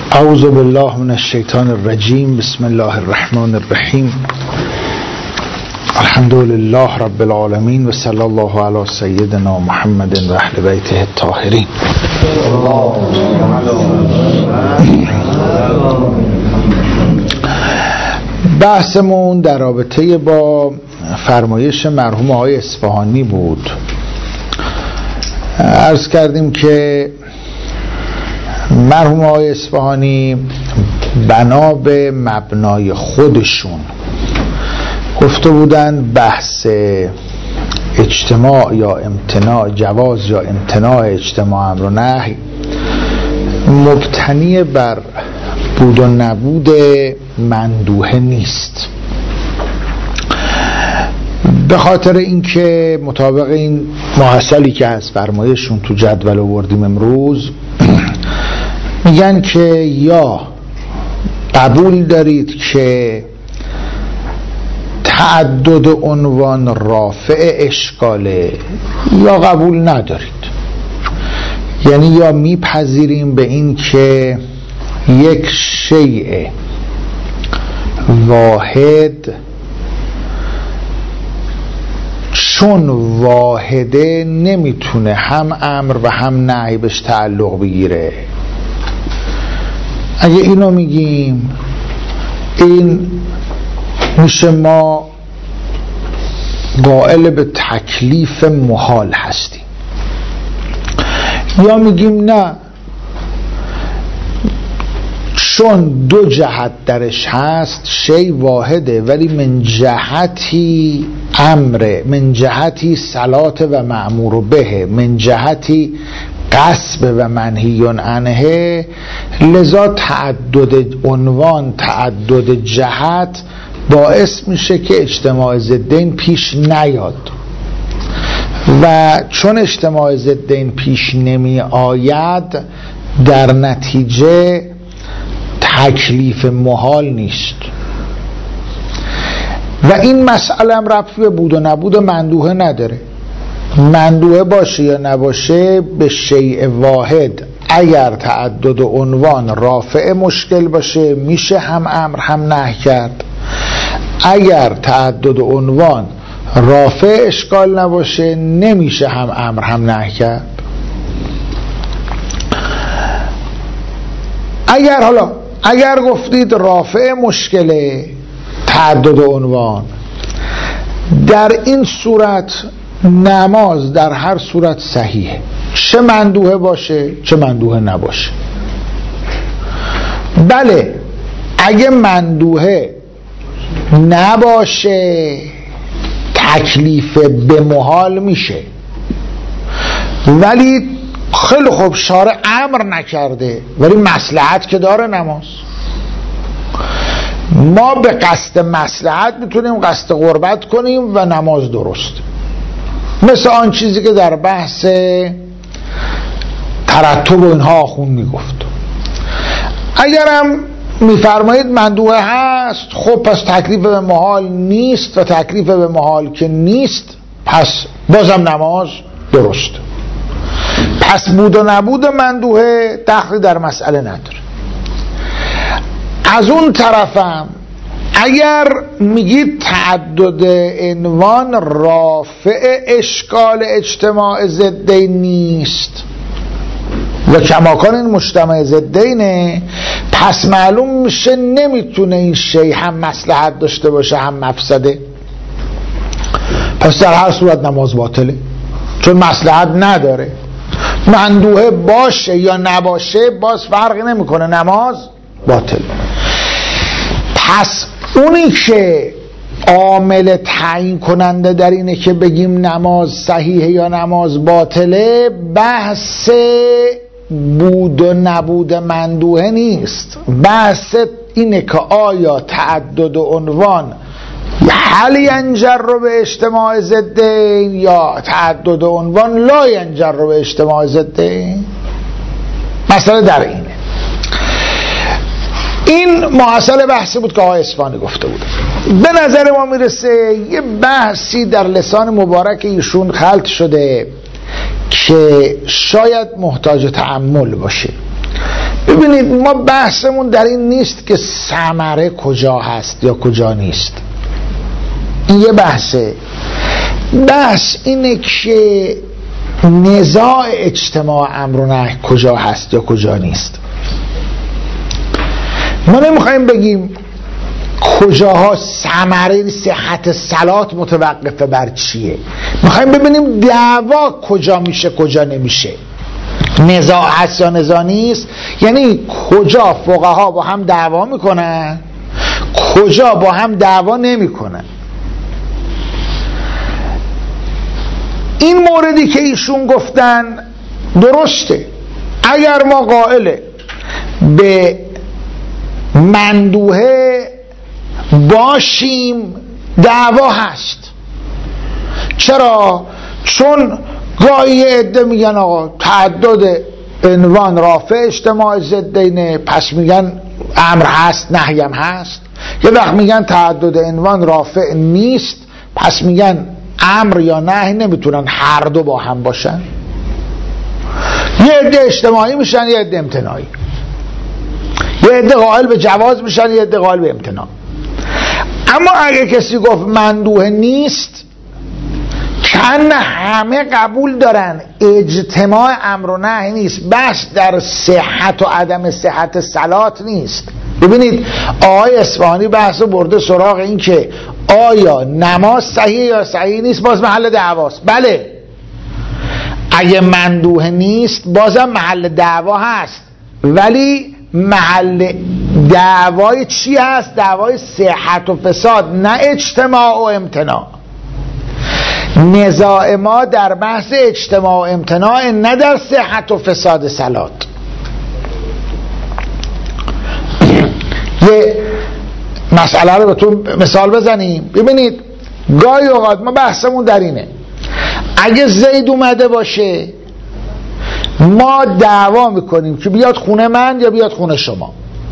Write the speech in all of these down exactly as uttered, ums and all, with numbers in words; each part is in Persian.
اعوذ بالله من الشیطان الرجیم. بسم الله الرحمن الرحیم. الحمد لله رب العالمین و صلی الله علی سیدنا محمد و اهل بیته الطاهرین. بحثمون در رابطه با فرمایش مرحوم آقای اصفهانی بود. عرض کردیم که مرحوم آقای اصفهانی بنا به مبنای خودشون گفته بودن بحث اجتماع یا امتناع، جواز یا امتناع اجتماع امر و نهی مبتنی بر بود و نبود مندوحه نیست، به خاطر اینکه مطابق این محصلی که از فرمایشون تو جدول آوردیم امروز میگن که یا قبول دارید که تعدد عنوان رافع اشکاله یا قبول ندارید. یعنی یا میپذیریم به این که یک شیء واحد چون واحده نمیتونه هم امر و هم نهی بهش تعلق بگیره. اگه اینو میگیم این میشه ما قائل به تکلیف محال هستیم. یا میگیم نه، چون دو جهت درش هست شی واحده ولی من جهتی امره، من جهتی صلات و مأمور به، من جهتی قصب و منهی عنه، لذا تعدد عنوان، تعدد جهت باعث میشه که اجتماع ضدین پیش نیاد و چون اجتماع ضدین پیش نمی آید در نتیجه تکلیف محال نیست. و این مسئله هم ربطی به بود و نبود مندوحه نداره. مندوحه باشه یا نباشه به شیء واحد اگر تعدد عنوان رافع مشکل باشه میشه هم امر هم نهی کرد. اگر تعدد عنوان رافع اشکال نباشه نمیشه هم امر هم نهی کرد. اگر حالا اگر گفتید رافع مشکله تعدد عنوان، در این صورت نماز در هر صورت صحیحه، چه مندوحه باشه چه مندوحه نباشه. بله اگه مندوحه نباشه تکلیف به محال میشه، ولی خیلی خوب شارع امر نکرده ولی مصلحت که داره نماز. ما به قصد مصلحت میتونیم قصد قربت کنیم و نماز درست، مثل آن چیزی که در بحث ترتب و اینها آخون میگفت. اگرم میفرمایید مندوحه هست، خب پس تکلیف به محال نیست و تکلیف به محال که نیست پس بازم نماز درست. پس بود و نبود مندوحه دخلی در مسئله نداره. از اون طرفم اگر میگید تعدد عنوان رافع اشکال اجتماع ضدین نیست و کماکان این مجتمع ضدینه، پس معلوم میشه نمیتونه این شی هم مصلحت داشته باشه هم مفسده، پس در هر صورت نماز باطله چون مصلحت نداره. مندوحه باشه یا نباشه باز فرقی نمیکنه، نماز باطل. پس اونی که عامل تعیین کننده در اینه که بگیم نماز صحیحه یا نماز باطله بحث بود و نبود مندوحه نیست، بحث اینه که آیا تعدد عنوان هل ینجر رو به اجتماع ضدین یا تعدد عنوان لا ینجر رو به اجتماع ضدین. مسئله در اینه. این محصل بحثی بود که آقای اصفهانی گفته بود. به نظر ما میرسه یه بحثی در لسان مبارک ایشون خلط شده که شاید محتاج تأمل باشه. ببینید ما بحثمون در این نیست که ثمره کجا هست یا کجا نیست، این یه بحثه. بحث اینه که نزاع اجتماع امر و نهی کجا هست یا کجا نیست. ما نمیخوایم بگیم کجاها ثمره صحت صلات متوقفه بر چیه، میخوایم ببینیم دعوا کجا میشه کجا نمیشه، نزاع هست یا نزاع نیست. یعنی کجا فقها با هم دعوا میکنن، کجا با هم دعوا نمیکنن. این موردی که ایشون گفتن درسته. اگر ما قائل به مندوحه باشیم دعوا هست. چرا؟ چون گاهی عده میگن آقا تعدد عنوان رافع اجتماع ضدینه، پس میگن امر هست نهی هم هست. یه وقت میگن تعدد عنوان رافع نیست، پس میگن امر یا نهی نمیتونن هر دو با هم باشن. یه عده اجتماعی میشن یه عده امتناعی، یه عده قائل به جواز میشن یه عده قائل به امتناع. اما اگه کسی گفت مندوحه نیست، چند همه قبول دارن اجتماع امر و نهی نیست، بس در صحت و عدم صحت صلات نیست. ببینید آقای اصفهانی بحث برده سراغ این که آیا نماز صحیح یا صحیح نیست، باز محل دعواست. بله، اگه مندوحه نیست بازم محل دعوا هست، ولی محل دعوای چی هست؟ دعوای صحت و فساد، نه اجتماع و امتناع. نزاع ما در بحث اجتماع و امتناع، نه در صحت و فساد صلات. یه مسئله رو بهتون مثال بزنیم. ببینید گاهی اوقات ما بحثمون در اینه، اگه زید اومده باشه ما دعوا میکنیم که بیاد خونه من یا بیاد خونه شما.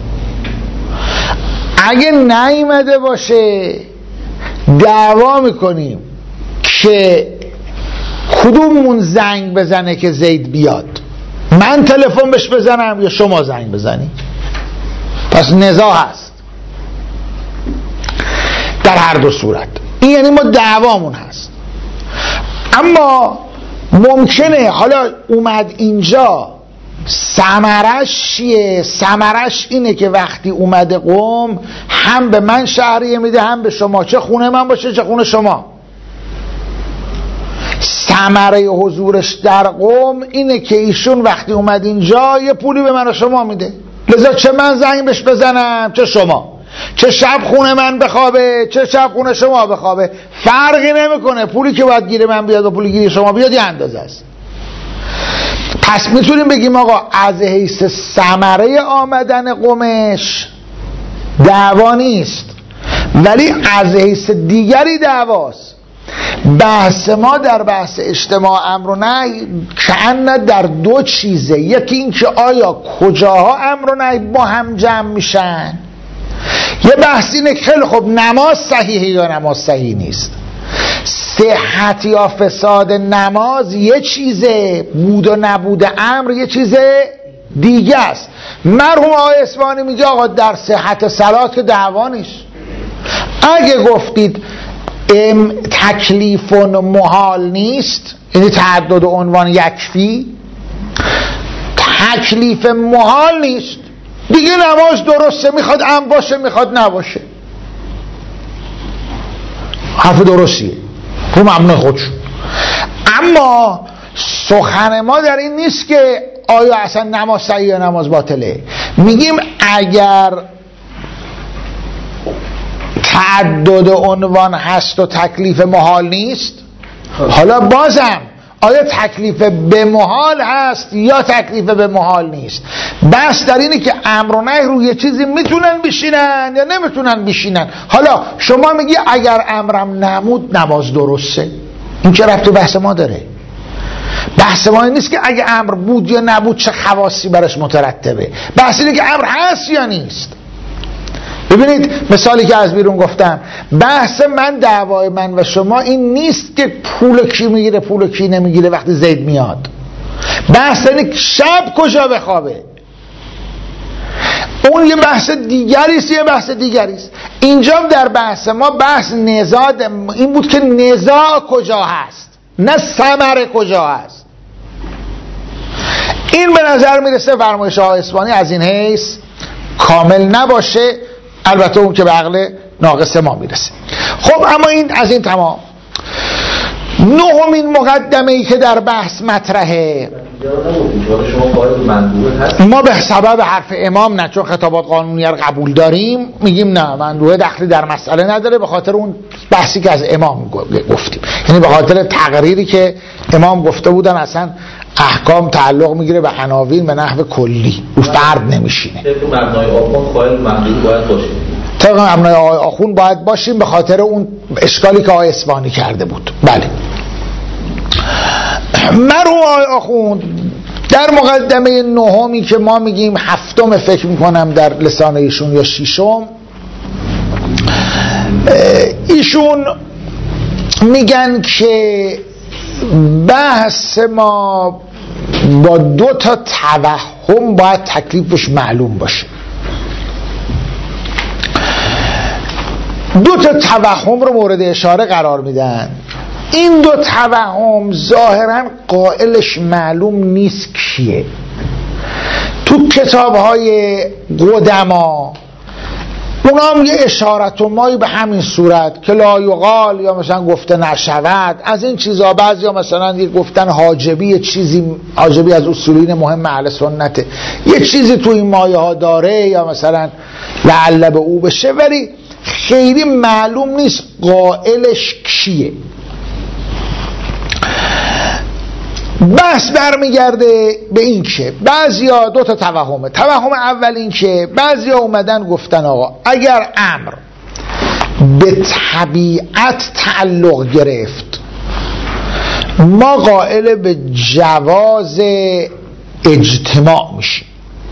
اگه نیومده باشه دعوا میکنیم که کدوممون زنگ بزنه که زید بیاد، من تلفن بهش بزنم یا شما زنگ بزنی. پس نزاع هست در هر دو صورت. این یعنی ما دعوامون هست. اما ممکنه حالا اومد اینجا ثمرش چیه؟ ثمرش اینه که وقتی اومده قم هم به من شهریه میده هم به شما، چه خونه من باشه چه خونه شما. ثمره حضورش در قم اینه که ایشون وقتی اومد اینجا یه پولی به من و شما میده، لذا چه من زنگ بهش بزنم چه شما، چه شب خونه من بخوابه چه شب خونه شما بخوابه، فرقی نمیکنه. پولی که باید گیر من بیاد و پولی گیر شما بیاد یه اندازه است. پس میتونیم بگیم آقا از حیث ثمره آمدن قمش دعوا نیست، ولی از حیث دیگری دعواست. بحث ما در بحث اجتماع امر و نهی کأن در دو چیزه. یکی این که آیا کجاها امر و نهی با هم جمع میشن. یه بحث اینه که خیلی خب نماز صحیحه یا نماز صحیح نیست. صحت یا فساد نماز یه چیزه، بود و نبود امر یه چیزه دیگه است. مرحوم آقای اصفهانی میگه آقا در صحت صلات که دعوا نیست. اگه گفتید تکلیف و محال نیست، یعنی تعدد و عنوان یکفی، تکلیف محال نیست دیگه، نماز درسته، میخواد ام باشه میخواد نباشه، حرف درستیه، تو ممنون خودشون. اما سخن ما در این نیست که آیا اصلا نماز صحیح یا نماز باطله. میگیم اگر تعدد عنوان هست و تکلیف محال نیست، حالا بازم آیا تکلیف به محال هست یا تکلیف به محال نیست. بس در اینه که امر و نهی روی چیزی میتونن بشینن یا نمیتونن بشینن. حالا شما میگی اگر امرم نمود نماز درسته، این چه ربطی بحث ما داره؟ بحث ما این نیست که اگه امر بود یا نبود چه خواصی براش مترتبه. بحث اینه که امر هست یا نیست. ببینید مثالی که از بیرون گفتم، بحث من دعوای من و شما این نیست که پول کی میگیره پول کی نمیگیره وقتی زید میاد. بحث اینه که شب کجا بخوابه. اون یه بحث دیگری است، یه بحث دیگری است. اینجا در بحث ما بحث نزاع این بود که نزاع کجا هست، نه ثمره کجا هست. این به نظر میرسه فرمایش آقای اسفانی از این حیث کامل نباشه، البته اون که به عقل ناقص ما میرسه. خب اما این از این تمام. نهمین مقدمه ای که در بحث مطرحه، ما به سبب حرف امام نه، چون خطابات قانونی رو قبول داریم، میگیم نه مندوحه دخلی در مسئله نداره، به خاطر اون بحثی که از امام گفتیم، یعنی به خاطر تقریری که امام گفته بودن اصلا احکام تعلق میگیره به عناوین به نحو کلی، رو فرد نمیشینه. مبنای آخون قائل مندوحه باید باشه، طبق مبنای آخون باید باشیم، به خاطر اون اشکالی که آقای اسفانی کرده بود. بله، مرحوم آقای آخون در مقدمه نهمی که ما میگیم هفتم فکر میکنم در لسان ایشون یا ششم، ایشون میگن که بحث ما با دو تا توهم باید تکلیفش معلوم باشه. دو تا توهم رو مورد اشاره قرار میدن. این دو توهم ظاهرا قائلش معلوم نیست کیه. تو کتاب‌های قدما اونا هم یه اشارت و مایی به همین صورت که لا یقال یا مثلا گفته نشود از این چیزا، بعضی یا مثلا یه گفتن حاجبی، یه چیزی حاجبی از اصولین مهم اهل سنته، یه چیزی تو این مایه ها داره یا مثلا لعل به او بشه، ولی خیلی معلوم نیست قائلش کیه. بحث برمیگرده به این که بعضیا دو تا توهمه. توهم اول این که بعضیا اومدن گفتن آقا اگر امر به طبیعت تعلق گرفت ما قائل به جواز اجتماع میشیم،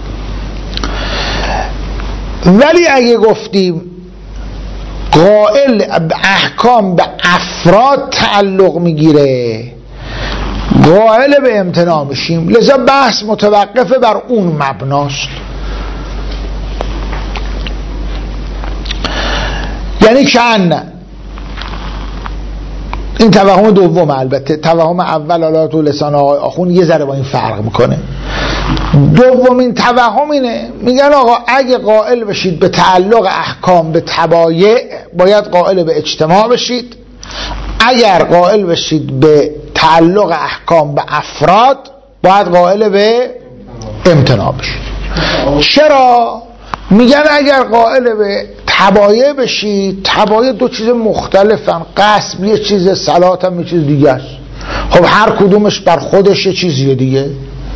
ولی اگه گفتیم قائل به احکام به افراد تعلق میگیره قائل به امتناع میشیم. لذا بحث متوقفه بر اون مبناست. یعنی کأن این توهم دوم، البته توهم اول حالا تو لسان آقای آخون یه ذره با این فرق میکنه. دومین توهم اینه، میگن آقا اگه قائل بشید به تعلق احکام به تبایع باید قائل به اجتماع بشید، اگر قائل بشید به تعلق احکام به افراد باید قائل به امتناع بشید. چرا؟ میگن اگر قائل به تبایع بشید، تبایع دو چیز مختلفن، قسم یه چیز، صلات هم یه چیز دیگه است. خب هر کدومش بر خودش یه چیزیه دیگه.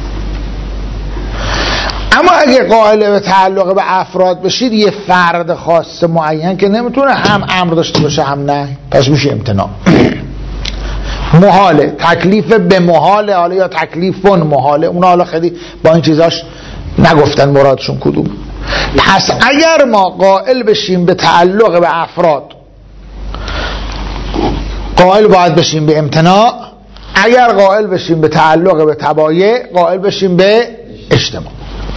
اما اگه قائل به تعلق به افراد بشید یه فرد خاص معین که نمیتونه هم امر داشته باشه هم نه، پس میشه امتناع. محاله، تکلیف به محاله، حالا یا تکلیفون محاله، اونا حالا خیلی با این چیزاش نگفتن مرادشون کدوم. پس اگر ما قائل بشیم به تعلق به افراد قائل باید بشیم به امتناع، اگر قائل بشیم به تعلق به تبایع قائل بشیم به اجتماع.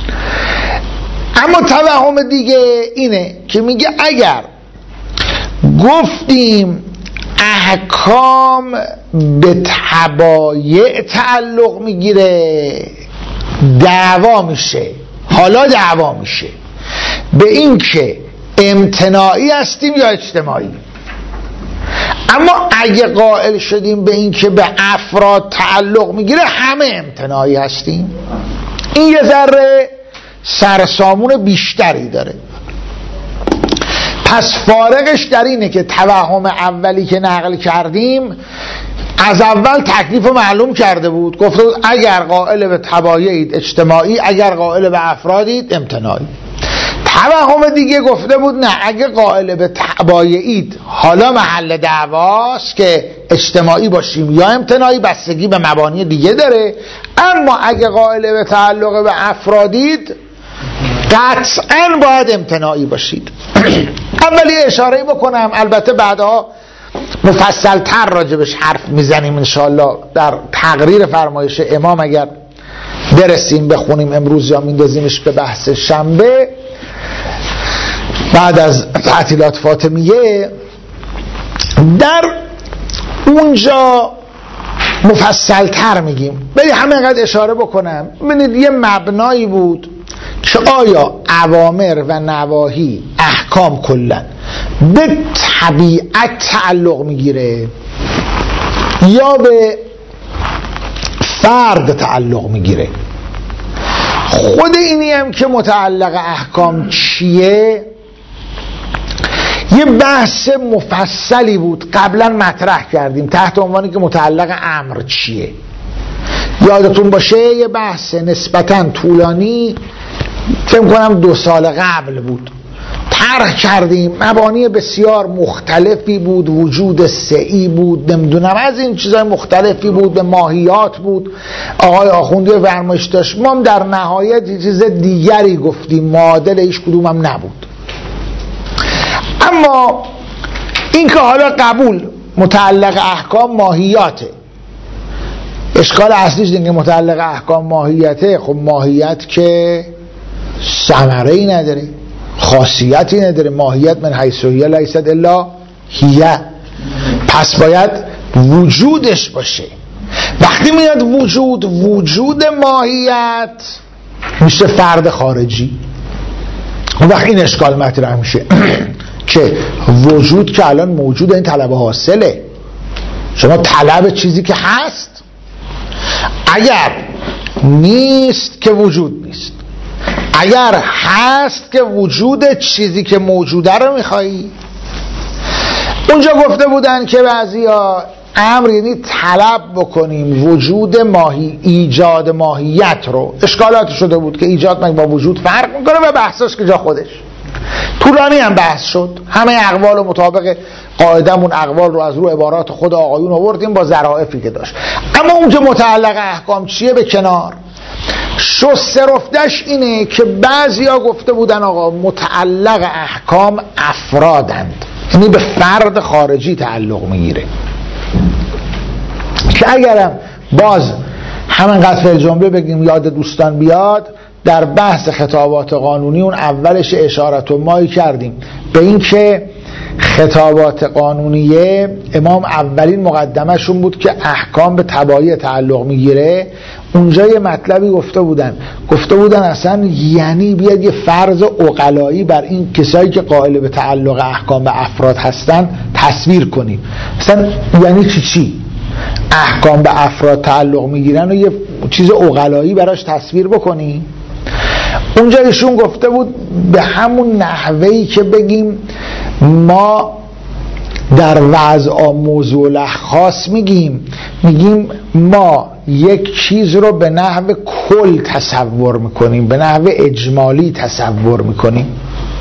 اما توهم دیگه اینه که میگه اگر گفتیم احکام به تبایع تعلق میگیره دعوا میشه، حالا دعوا میشه به این که امتناعی هستیم یا اجتماعی. اما اگه قائل شدیم به این که به افراد تعلق میگیره همه امتناعی هستیم، این یه ذره سرسامون بیشتری داره. پس فارقش در اینه که توهم اولی که نقل کردیم از اول تکلیف رو معلوم کرده بود، گفته بود اگر قائل به تبایعید اجتماعی، اگر قائل به افرادید امتناعی. توهم دیگه گفته بود نه، اگه قائل به تبایعید حالا محل دعواست که اجتماعی باشیم یا امتناعی، بستگی به مبانی دیگه داره. اما اگه قائل به تعلق به افرادید قطعاً باید امتناعی باشید. اولی اشاره بکنم، البته بعدها مفصل تر راجبش حرف میزنیم انشاءالله در تقریر فرمایش امام، اگر برسیم بخونیم امروز یا میندازیمش به بحث شنبه. بعد از تعطیلات فاطمیه در اونجا مفصل تر میگیم. ولی همینقدر اشاره بکنم ببینید یه مبنایی بود که آیا اوامر و نواهی احکام کلن به طبیعت تعلق میگیره یا به فرد تعلق میگیره. خود اینی هم که متعلق احکام چیه یه بحث مفصلی بود قبلا مطرح کردیم تحت عنوانی که متعلق امر چیه. یادتون باشه یه بحث نسبتاً طولانی فکر کنم دو سال قبل بود طرح کردیم. مبانی بسیار مختلفی بود، وجود سعی بود، نمیدونم از این چیزای مختلفی بود، به ماهیات بود. آقای آخوندی فرمایش داشت، ما هم در نهایت چیز دیگری گفتیم معادل هیچ کدوم هم نبود. اما این که حالا قبول متعلق احکام ماهیاته، اشکال اصلیش اینه که متعلق احکام ماهیته. خب ماهیت که ثمره‌ای نداره، خاصیتی نداره. ماهیت من حیث هی لیست الا هی، پس باید وجودش باشه. وقتی میاد وجود وجود ماهیت میشه فرد خارجی. اون وقت این اشکال مطرح میشه که وجود که الان موجود، این طلب حاصله. شما طلب چیزی که هست، اگر نیست که وجود نیست، اگر هست که وجود چیزی که موجوده رو میخوایی. اونجا گفته بودن که بعضیا امر یعنی طلب بکنیم وجود ماهی، ایجاد ماهیت رو. اشکالات شده بود که ایجاد مگه با وجود فرق میکنه و بحثش که جا خودش طولانی هم بحث شد. همه اقوال و مطابق قاعدمون اقوال رو از رو عبارات خود آقایون آوردیم با ظرافی که داشت. اما اون که متعلق احکام چیه به کنار، شسته رفتش اینه که بعضیا گفته بودن آقا متعلق احکام افرادند، یعنی به فرد خارجی تعلق میگیره. که اگرم باز همینقدر فعل جمله بگیم یاد دوستان بیاد، در بحث خطابات قانونی اون اولش اشارت و مایی کردیم به این که خطابات قانونیه امام اولین مقدمشون بود که احکام به تبعیه تعلق میگیره. اونجا یه مطلبی گفته بودن گفته بودن اصلا یعنی بیاد یه فرض عقلایی بر این کسایی که قائل به تعلق احکام به افراد هستن تصویر کنیم. اصلا یعنی چی چی احکام به افراد تعلق میگیرن و یه چیز عقلایی براش تصویر بکنیم. اونجا ایشون گفته بود به همون نحوهی که بگیم ما در وضع موضوع الخاص میگیم میگیم ما یک چیز رو به نحو کل تصور میکنیم، به نحو اجمالی تصور میکنیم.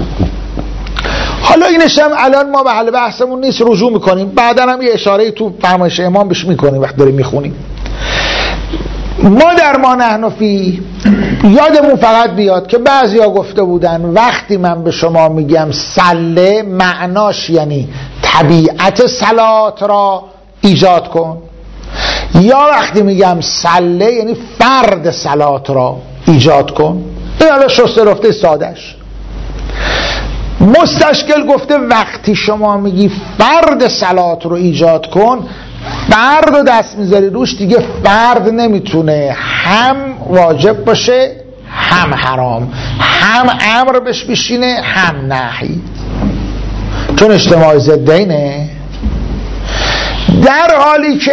حالا اینش هم الان ما به حل بحثمون نیست، رجوع میکنیم، بعدا هم یه اشاره تو فرمایش امام بهش میکنیم وقت داریم میخونیم. ما در ما نحن فی یادمون فقط بیاد که بعضیا گفته بودن وقتی من به شما میگم صله معناش یعنی طبیعت صلات را ایجاد کن، یا وقتی میگم صله یعنی فرد صلات را ایجاد کن. این حالا شسته رفته سادش. مستشکل گفته وقتی شما میگی فرد صلات رو ایجاد کن، فرد رو دست میذاری روش، دیگه فرد نمیتونه هم واجب باشه هم حرام، هم امر بهش بشینه هم نهی، چون اجتماع ضدینه. در حالی که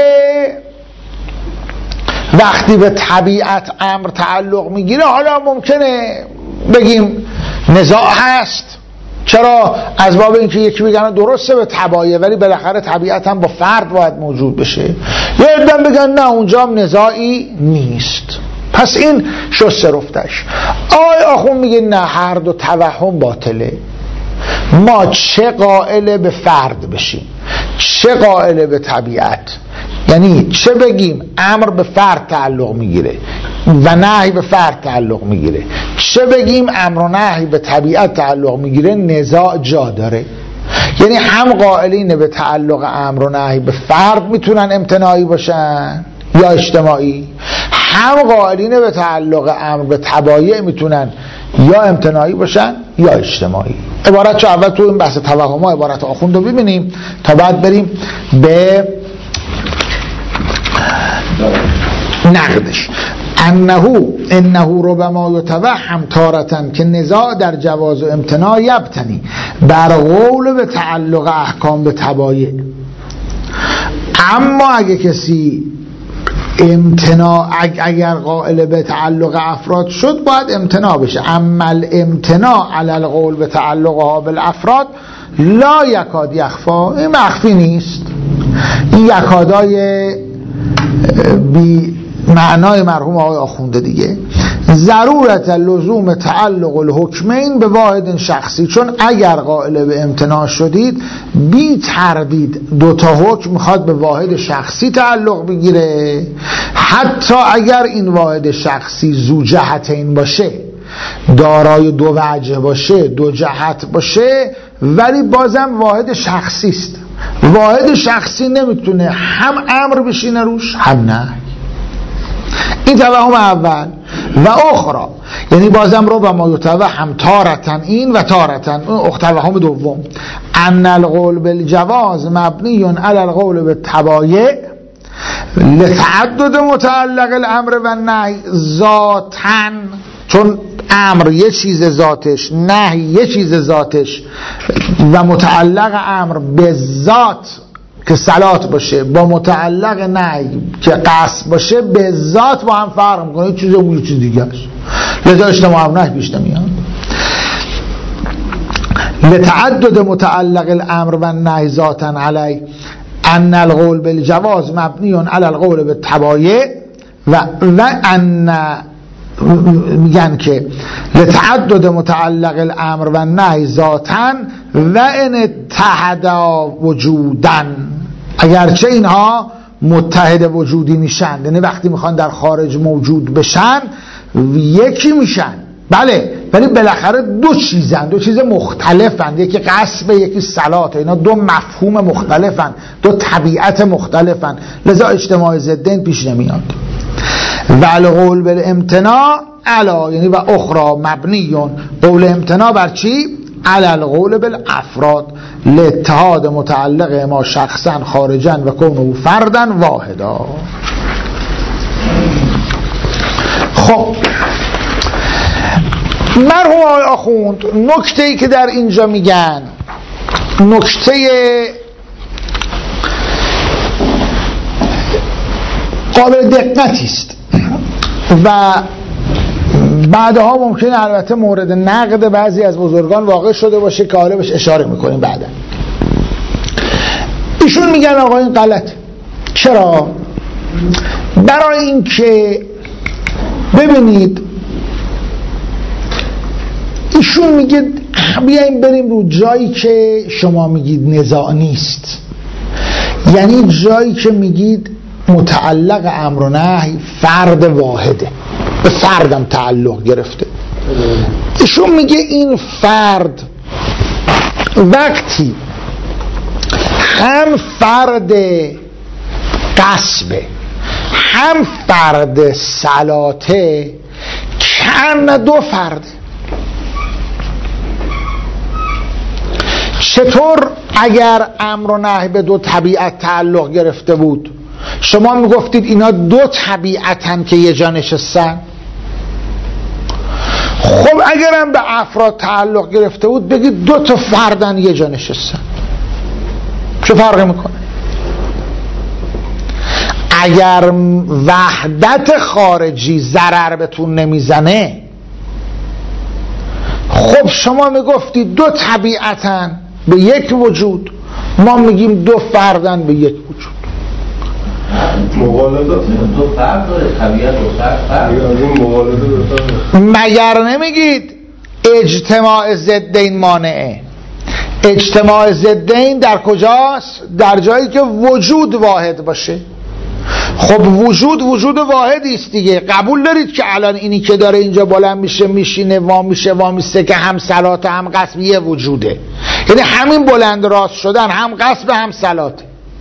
وقتی به طبیعت امر تعلق میگیره، حالا ممکنه بگیم نزاع هست. چرا؟ از باب اینکه یکی بگن درسته به تبعیه ولی بالاخره طبیعت هم با فرد باید موجود بشه، یا عده‌ام بگن نه اونجا هم نزاعی نیست. پس این شسته رفتش. آقای آخوند میگه نه، هر دو توهم باطله. ما چه قائل به فرد بشیم چه قائل به طبیعت، یعنی چه بگیم امر به فرد تعلق میگیره و نهی به فرد تعلق میگیره، چه بگیم امر و نهی به طبیعت تعلق میگیره، نزاع جا داره. یعنی هم قائلین به تعلق امر و نهی به فرد میتونن امتناعی باشن یا اجتماعی، هم قائلین به تعلق امر به تبایع میتونن یا امتناعی باشن یا اجتماعی. عبارت چه اول تو این بحث توهم ها عبارت آخوند رو ببینیم تا بعد بریم به نقدش. انه انه ربما یتوهم تارةً که نزاع در جواز و امتناع یبتنی بر قول به تعلق احکام به تبایع. اما اگه کسی امتناع اگر قائل به تعلق افراد شد باید امتناع بشه. اما الامتناع علی القول به تعلقها بالافراد لا یکاد یخفا، این مخفی نیست. این یکادای بی معنای مرحوم آقای آخونده دیگه. ضرورت لزوم تعلق الحکمین به واحد شخصی، چون اگر قائل به امتناع شدید بی تردید دوتا حکم میخواد به واحد شخصی تعلق بگیره، حتی اگر این واحد شخصی ذو جهتین باشه، دارای دو وجه باشه، دو جهت باشه، ولی بازم واحد شخصی است. واحد شخصی نمیتونه هم امر بشینه روش هم نه. این توهم اول. و اخرى یعنی بازم رو با ما یتوهم تارةً این و تارةً توهم دوم، ان القول بالجواز مبنی علی القول بالتبایع لتعدد متعلق الامر و نهی ذاتاً، چون امر یه چیز ذاتش، نهی یه چیز ذاتش، و متعلق امر به ذات که صلات باشه با متعلق نهی که قصد باشه به ذات با هم فرق میکنه، یه چیز اون یه چیز دیگه است. لذا اجتماع و نهی پیش نمیاد. لتعدد متعلق الامر و نهی ذاتاً علی ان القول بالجواز مبنی علی القول بالتبایع و و ان میگن که لتعدد متعلق الامر و نهی ذاتاً و ان اتحدا وجوداً، اگرچه اینها متحد وجودی میشن، یعنی وقتی میخوان در خارج موجود بشن یکی میشن، بله، ولی بالاخره دو چیزن، دو چیز مختلفن، یکی قصب یکی صلات، اینا دو مفهوم مختلفن، دو طبیعت مختلفن، لذا اجتماع ضدین پیش نمیاد. و القول بالامتناع علا، یعنی و اخرى مبنیون، قول امتناع بر چی؟ علی القول بالافراد لاتحاد متعلق ما شخصا خارجا و کونه فردا واحدا. خب مرحوم آقای آخوند نکته ای که در اینجا میگن نکته قابل دقتی است و بعدها ممکنه البته مورد نقد بعضی از بزرگان واقع شده باشه که حالا بهش اشاره میکنیم بعدا. ایشون میگن آقا این غلط. چرا؟ برای اینکه ببینید ایشون میگه بیایم بریم رو جایی که شما میگید نزاع نیست، یعنی جایی که میگید متعلق امر و نهی فرد واحده، به فردم تعلق گرفته. ایشون میگه این فرد وقتی هم فرد قصبه هم فرد صلاته کم دو فرده. چطور اگر امر و نهی به دو طبیعت تعلق گرفته بود شما میگفتید اینا دو طبیعتن که یه جا نشستن؟ خب اگرم به افراد تعلق گرفته بود بگید دو تا فردن یه جا نشستن، چه فرقی میکنه؟ اگر وحدت خارجی ضرر بهتون نمیزنه خب شما میگفتید دو طبیعتن به یک وجود، ما میگیم دو فردن به یک وجود. مغالطه دو فرد داره، طبیعت و فرد. مگر نمیگید اجتماع ضدین مانعه؟ اجتماع ضدین در کجاست؟ در جایی که وجود واحد باشه. خب وجود وجود واحدی است دیگه. قبول دارید که الان اینی که داره اینجا بلند میشه میشینه وا میشه وا میسته که هم صلات هم قصب یه وجوده، یعنی همین بلند راست شدن هم قصب هم صلاته.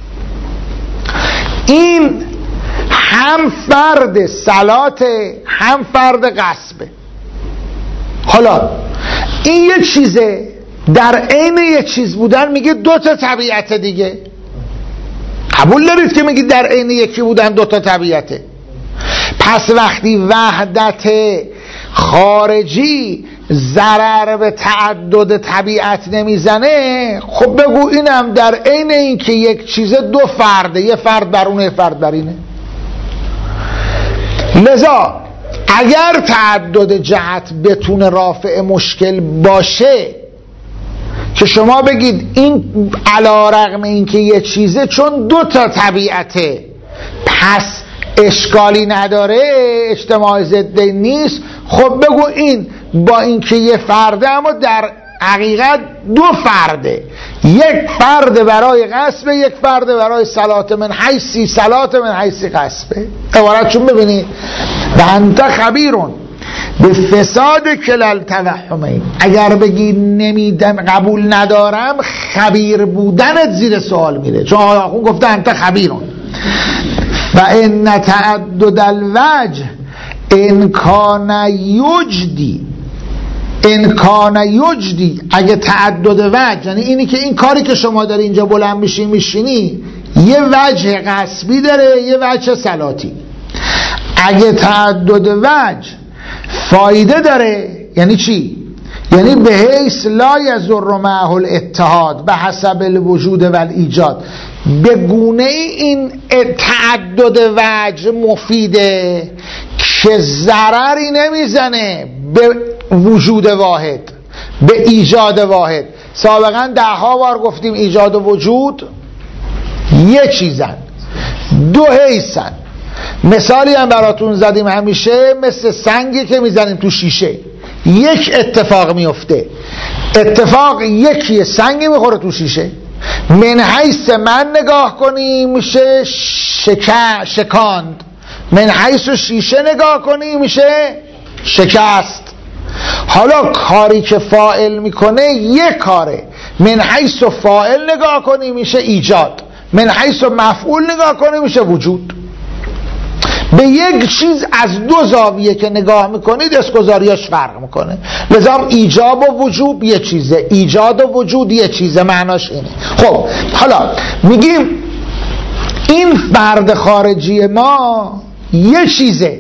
این هم فرد صلاته هم فرد قصبه. حالا این یه چیزه، در عین یه چیز بودن میگه دو تا طبیعت دیگه. قبول دارید که میگی در عین یکی بودن دو تا طبیعته؟ پس وقتی وحدت خارجی ضرر به تعدد طبیعت نمیزنه، خب بگو اینم در عین این که یک چیز دو فرده، یه فرد بر اونه، یه فرد بر اینه. لذا اگر تعدد جهت بتونه رافع مشکل باشه، که شما بگید این علی رغم این که یه چیزه چون دو تا طبیعته پس اشکالی نداره، اجتماع ضدی نیست، خب بگو این با اینکه یه فرده اما در حقیقت دو فرده، یک فرد برای غصب، یک فرد برای صلات من حیثی صلات من حیثی غصبه. عبارت چون ببینید و انت خبیرون به فساد کلال توهمین، اگر بگی نمیدن قبول ندارم، خبیر بودنت زیر سوال میره، چون آقا گفته انت خبیرون. و ان تعدد الوجه ان کان یجدی، ان کان یجدی، اگه تعدد وجه، یعنی اینی که این کاری که شما داری اینجا بلند میشی میشینی یه وجه غصبی داره، یه وجه صلاتی. اگه تعدد وجه فایده داره یعنی چی؟ یعنی به حیث لا یضر معه الاتحاد به حسب الوجود و الایجاد، به گونه این تعدد وجه مفیده که ضرری نمیزنه به وجود واحد، به ایجاد واحد. سابقا ده ها بار گفتیم ایجاد و وجود یه چیزن، دو حیثن. مثالی هم براتون زدیم همیشه، مثل سنگی که میزنیم تو شیشه، یک اتفاق میفته، اتفاق یکیه، سنگی میخوره تو شیشه، من حیث من نگاه کنی میشه شکا شکاند، من حیث شیشه نگاه کنی میشه شکست. حالا کاری که فاعل میکنه یک کاره، من حیث فاعل نگاه کنی میشه ایجاد، من حیث مفعول نگاه کنی میشه وجود. به یک چیز از دو زاویه که نگاه میکنید اسگذاریاش فرق میکنه. لذا ایجاب و وجود یه چیزه، ایجاد و وجود یه چیزه، معناش اینه. خب حالا میگیم این فرد خارجی ما یه چیزه،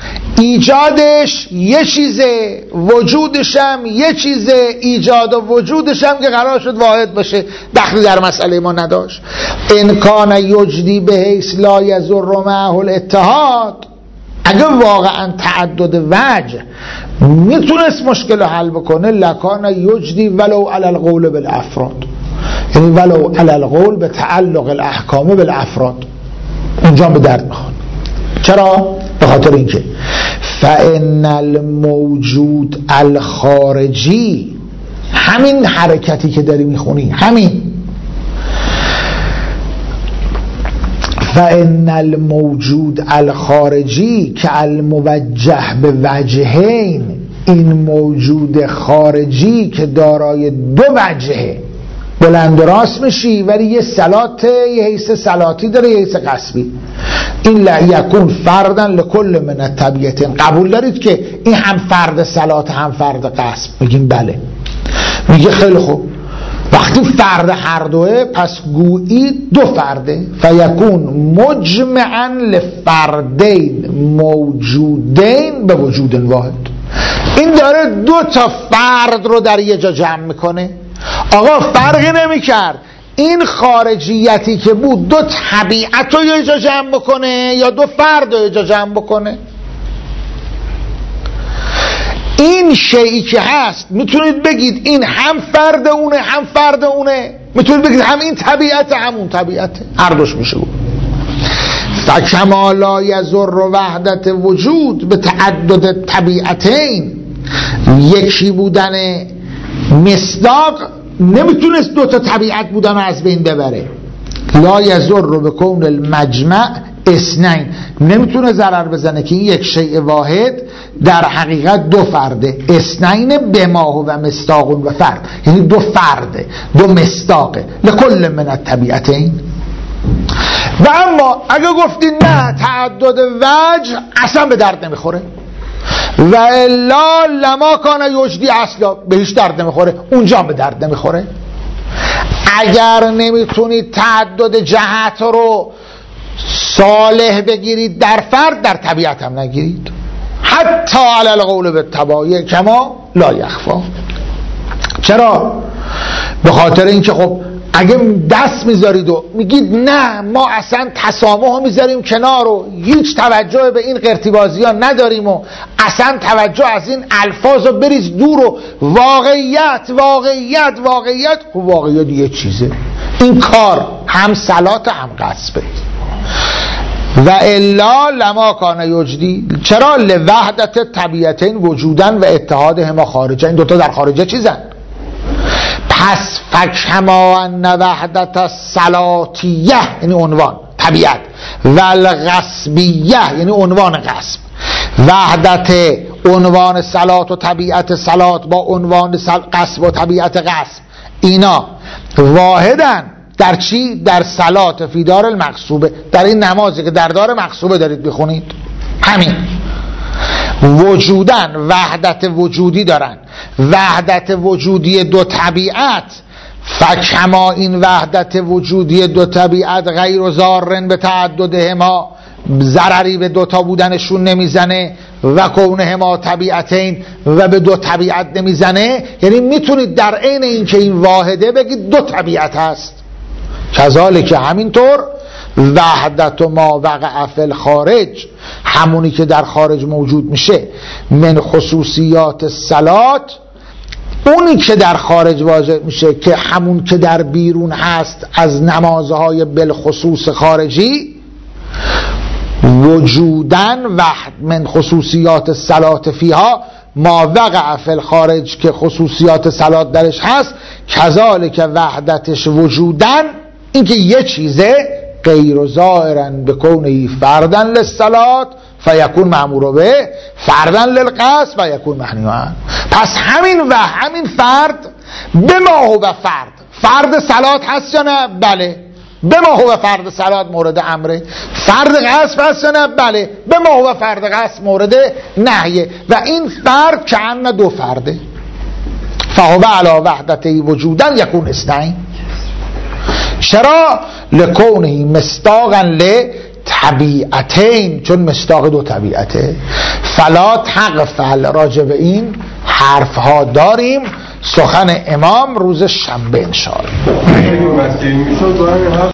ایجادش یه چیزه، وجودش هم یه چیزه، ایجاد و وجودش هم که قرار شد واحد باشه دخلی در مسئله ما نداشت. ان کان یجدی به حیث لا یضر معه الاتحاد، اگه واقعا تعدد وجه میتونست مشکل رو حل بکنه، لکان یجدی ولو علی القول بالافراد، یعنی ولو علی القول به تعلق الاحکام بالافراد، اونجا به درد میخواد. چرا؟ به خاطر اینکه فان الموجود الخارجی، همین حرکتی که داری میخونی، همین فان الموجود الخارجی که الموجه به وجهین، این موجود خارجی که دارای دو وجهه، بلند و راست میشی ولی یه صلات، یه حیث صلاتی داره، یه حیث قصبی. این لا یکون فردن لکل من الطبیعتین. قبول دارید که این هم فرد صلات هم فرد قصب؟ میگیم بله. میگه خیلی خوب، وقتی فرد هر دوه پس گویی دو فرده، فیکون مجمعا لفردین موجودین به وجود واحد. این داره دو تا فرد رو در یه جا جمع میکنه. آقا فرقی نمی کرد این خارجیتی که بود دو طبیعت رو یه جا جمع بکنه یا دو فرد رو یه جا جمع بکنه. این شیئی که هست میتونید بگید این هم فرد اونه هم فرد اونه، میتونید بگید هم این طبیعت همون طبیعته، هر دوش میشه بود. فکما لا یضر وحدت وجود به تعدد طبیعتین، یکی بودن مصداق نمیتونست دو تا طبیعت بودن از بین ببره. لا یضر به کون المجمع اثنین، نمیتونه ضرر بزنه که این یک شیء واحد در حقیقت دو فرده. اثنین بما و مصداق و فرد، یعنی دو فرده، دو مصداقه لکل من الطبیعتین. و اما اگه گفتین نه تعدد وجه اصلا به درد نمیخوره، و الا لما کان یجدی اصلا، به هیچ درد نمیخوره، اونجا به درد نمیخوره. اگر نمیتونید تعدد جهت رو صالح بگیرید در فرد، در طبیعت هم نگیرید. حتی علی القول بالتبایع کما لا یخفا. چرا؟ به خاطر اینکه خب اگه دست میذارید و میگید نه ما اصلا تسامح میذاریم کنار و هیچ توجه به این قرتیبازی ها نداریم و اصلا توجه از این الفاظ رو بریز دور و واقعیت واقعیت واقعیت، خب واقعیت یه چیزه، این کار هم صلات هم قصبه. و الا لما کان یجدی، چرا؟ لوحدت طبیعتین وجودن و اتحادهما خارجه، این دوتا در خارجه چیزن. پس فکما ان وحدت الصلاتیه یعنی عنوان طبیعت و الغصبیه یعنی عنوان غصب، وحدت عنوان صلات و طبیعت صلات با عنوان غصب و طبیعت غصب، اینا واحدن در چی؟ در صلات فی دار المغصوبه، در این نمازی که در دار مغصوبه دارید بخونید. همین وجودن، وحدت وجودی دارن، وحدت وجودی دو طبیعت. فکما این وحدت وجودی دو طبیعت غیر و ضارن به تعددهما، ضرری به دوتا بودنشون نمیزنه، و کونهما طبیعتین و به دو طبیعت نمیزنه، یعنی میتونید در عین این که این واحده بگید دو طبیعت هست. کذالک همینطور وحدت و ما وقع فی الخارج، همونی که در خارج موجود میشه، من خصوصیات صلات، اونی که در خارج واجد میشه که همون که در بیرون هست از نمازهای بالخصوص خارجی، وجودن وحد من خصوصیات صلات فیها ما وقع فی الخارج که خصوصیات صلات درش هست، کذالک وحدتش وجودن، این که یه چیزه، غیر ظاهرن بکونه فردن للصلات فیکون مأمور به، فردن للقصد و یکون منهی عنه. پس همین و همین فرد به ما هو فرد، فرد صلات هست یا نه؟ بله. به ما هو فرد صلات مورد امره. فرد قصد هست یا نه؟ بله. به ما هو فرد قصد مورد نهیه. و این فرد که ان دو فرده، فهو علی وحدته وجودن یکون اثنین. چرا؟ لکونه مصداقا لطبیعتین، چون مصداق دو طبیعته. فلا تغفل، راجع به این حرف ها داریم سخن امام روز شنبه انشاءالله.